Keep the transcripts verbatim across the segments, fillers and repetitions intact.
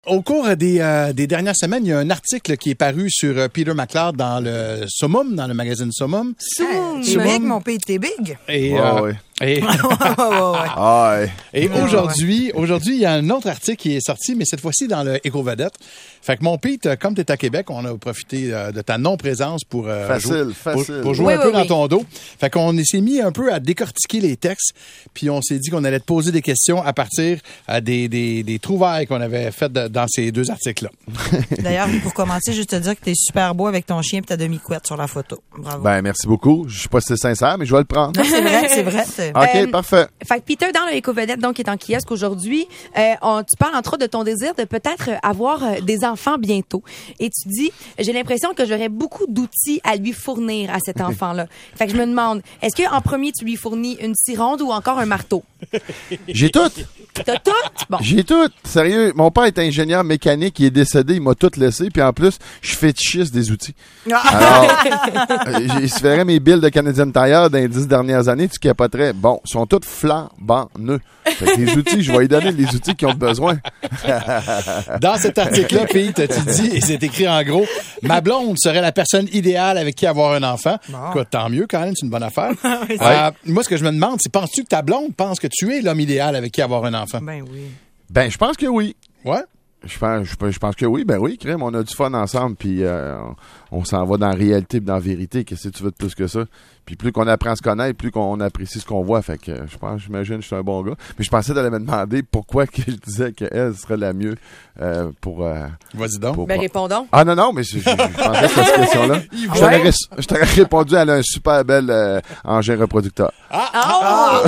Au cours des, euh, des dernières semaines, il y a un article qui est paru sur euh, Peter McLeod dans le Summum, dans le magazine Summum. Summum, hey, big, mon pays, t'es big. Et, ouais, euh, ouais. et, ouais, ouais. Ah, ouais. et aujourd'hui, aujourd'hui, il y a un autre article qui est sorti, mais cette fois-ci dans le Éco-Vedette. Fait que mon Pete, comme tu es à Québec, on a profité euh, de ta non-présence pour, euh, facile, jouer, facile. pour, pour jouer oui, un oui, peu oui. dans ton dos. Fait qu'on s'est mis un peu à décortiquer les textes, puis on s'est dit qu'on allait te poser des questions à partir euh, des, des, des trouvailles qu'on avait faites de, dans ces deux articles-là. D'ailleurs, pour commencer, juste te dire que t'es super beau avec ton chien et ta demi-couette sur la photo. Bravo. Ben, merci beaucoup. Je suis pas si sincère, mais je vais le prendre. Non, c'est vrai, c'est vrai. C'est... OK, Euh, parfait. Fait que Peter, dans le Éco-Vedette, donc, qui est en kiosque aujourd'hui, euh, on, tu parles entre autres de ton désir de peut-être avoir euh, des enfants bientôt. Et tu dis, j'ai l'impression que j'aurais beaucoup d'outils à lui fournir à cet enfant-là. Fait que je me demande, est-ce que en premier, tu lui fournis une scie ronde ou encore un marteau? J'ai tout. T'as tout? Bon. J'ai tout. Sérieux, mon père est ingénieur mécanique, il est décédé, il m'a tout laissé, puis en plus, je suis fétichiste des outils. Alors, euh, j'ai fait mes billes de Canadian Tire dans les dix dernières années, tu capoterais. Bon, ils sont tous flambant-neufs. Fait que les outils, je vais lui donner les outils qu'ils ont besoin. Dans cet article-là, Pete, tu dis, et c'est écrit en gros, ma blonde serait la personne idéale avec qui avoir un enfant. Bon. Écoute, tant mieux quand même, c'est une bonne affaire. Oui, c'est- Euh, moi, ce que je me demande, c'est penses-tu que ta blonde pense que tu es l'homme idéal avec qui avoir un enfant? Ben oui. Ben, je pense que oui. Ouais? Je pense, je, pense- je pense que oui, ben oui, crème, on a du fun ensemble, puis euh, on, on s'en va dans la réalité et dans la vérité. Qu'est-ce que tu veux de plus que ça? Puis plus qu'on apprend à se connaître, plus qu'on apprécie ce qu'on voit. Fait que euh, je pense, j'imagine, que je suis un bon gars. Mais je pensais d'aller me demander pourquoi que je disais qu'elle serait la mieux euh, pour, euh, Vas-y donc. pour- Ben, répondons. Ah non, non, mais je, je, je pensais que cette question-là. Je t'aurais, ré- je t'aurais répondu, elle a un super bel euh, engin reproducteur. Oh!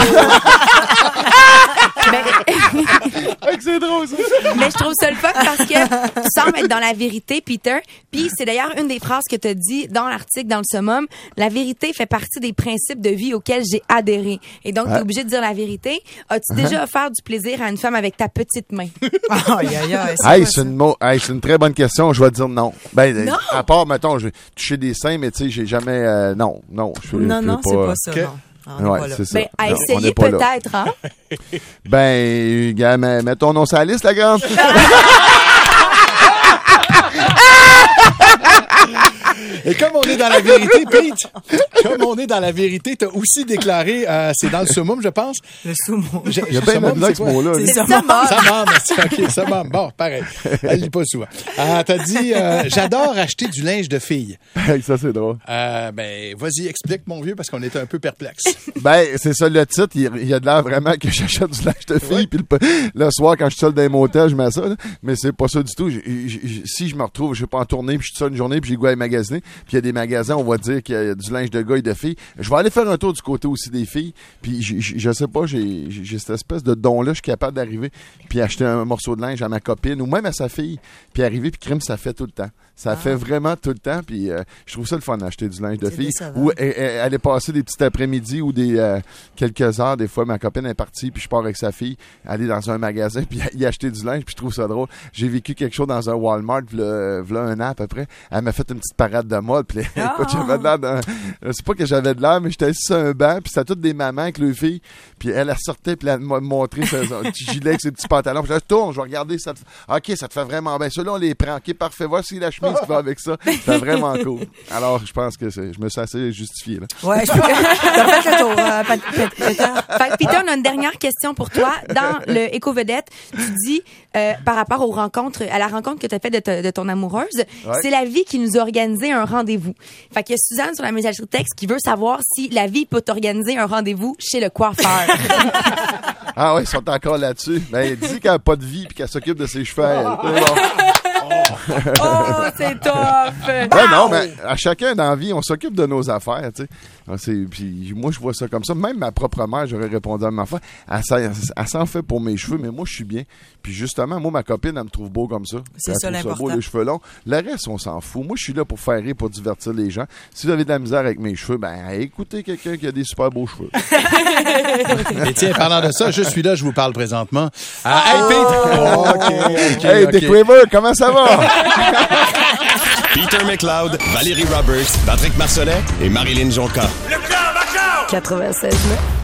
Mais, C'est drôle, ça! mais je trouve ça le fun parce que tu sembles être dans la vérité, Peter. Puis c'est d'ailleurs une des phrases que tu as dit dans l'article, dans le Summum. La vérité fait partie des principes de vie auxquels j'ai adhéré. Et donc, tu es Ouais. obligé de dire la vérité. As-tu déjà offert du plaisir à une femme avec ta petite main? Aïe, aïe, aïe. Hey, quoi, c'est ça? une, mo- hey, c'est une très bonne question. Je vais dire non. Ben, euh, Non? à part, mettons, j'ai touché des seins, mais tu sais, j'ai jamais, euh, non, non. Je, Non, je non, veux c'est pas ça, Ok. non. On n'est Ouais, pas là. c'est ça. Ben, à Non, on essayer n'est pas là. peut-être, hein? Ben, gars, mets, mets ton nom sur la liste, la grande. Et comme on est dans la vérité, Pete, comme on est dans la vérité, t'as aussi déclaré, euh, c'est dans le Summum, je pense. Le sumo. Je- Il y a bien Summum, même là c'est que ce quoi? mot-là. C'est là. ça, mort. Ça m'aime, ok, ça m'aime. Bon, pareil. Elle lit pas souvent. Euh, t'as dit, euh, j'adore acheter du linge de fille. Ça, c'est drôle. Euh, ben, vas-y, explique, mon vieux, parce qu'on était un peu perplexe. Ben, c'est ça le titre. Il, il y a de l'air vraiment que j'achète du linge de fille. Puis le, le soir, quand je suis seul dans les motels, je mets ça. Là. Mais c'est pas ça du tout. J'ai- j'ai- si je me retrouve, je sais pas, en tournée, puis je suis seul une journée, puis j'ai goût à magasiner, puis il y a des magasins, on va dire qu'il y a du linge de gars et de filles. Je vais aller faire un tour du côté aussi des filles. Puis je, je, je sais pas, j'ai, j'ai cette espèce de don-là. Je suis capable d'arriver, puis acheter un morceau de linge à ma copine ou même à sa fille, puis arriver, puis crime, ça fait tout le temps. Ça fait vraiment tout le temps, puis euh, je trouve ça le fun d'acheter du linge de C'est fille. décevant. Ou elle, elle- elle est passée des petits après-midi ou des euh, quelques heures. Des fois, ma copine est partie, puis je pars avec sa fille aller dans un magasin, puis y acheter du linge, puis je trouve ça drôle. J'ai vécu quelque chose dans un Walmart, v'là, v'là un an à peu près. Elle m'a fait une petite parade de mode, puis écoute, j'avais de l'air d'un... C'est pas que j'avais de l'air, mais j'étais assis sur un banc, puis c'était toutes des mamans avec leurs filles, puis elle, elle sortait, puis elle m'a montré son son petit gilet avec ses petits pantalons. Puis je dis, tourne, je vais regarder, ça te... OK, ça te fait vraiment bien. Ceux-là, on les prend. OK, parfait. Voici la chemise qui va avec ça. C'est vraiment cool. Alors, je pense que c'est, je me suis assez justifié, là. Ouais, je peux... T'as fait le tour, euh, Pat- Pat- Pat- Fait que Peter, on a une dernière question pour toi. Dans le Éco-Vedette, tu dis, euh, par rapport aux rencontres, à la rencontre que tu as faite de, ta- de ton amoureuse, Ouais. c'est la vie qui nous a organisé un rendez-vous. Fait qu'il y a Suzanne sur la messagerie texte qui veut savoir si la vie peut t'organiser un rendez-vous chez le coiffeur. Ah ouais, ils sont encore là-dessus. Ben, dis qu'elle n'a pas de vie puis qu'elle s'occupe de ses cheveux. à elle. C'est bon. Oh, c'est tough! Ouais, non, mais à chacun dans la vie, on s'occupe de nos affaires, tu sais. Ah, c'est- Puis moi, je vois ça comme ça. Même ma propre mère, j'aurais répondu à ma enfant, elle, s'en- elle s'en fait pour mes cheveux, mais moi, je suis bien. Puis justement, moi, ma copine, elle me trouve beau comme ça. C'est Elle ça, trouve l'important. beau, les cheveux longs. Le reste, on s'en fout. Moi, je suis là pour faire rire, pour divertir les gens. Si vous avez de la misère avec mes cheveux, ben, écoutez quelqu'un qui a des super beaux cheveux. Et tiens, parlant de ça, je suis là, je vous parle présentement. Ah, hey, Pete! Oh, OK, OK, Hey, OK. Dick Weaver, comment ça va? Peter McLeod, Valérie Roberts, Patrick Marcellet et Marilyn Jonca. quatre-vingt-seize neuf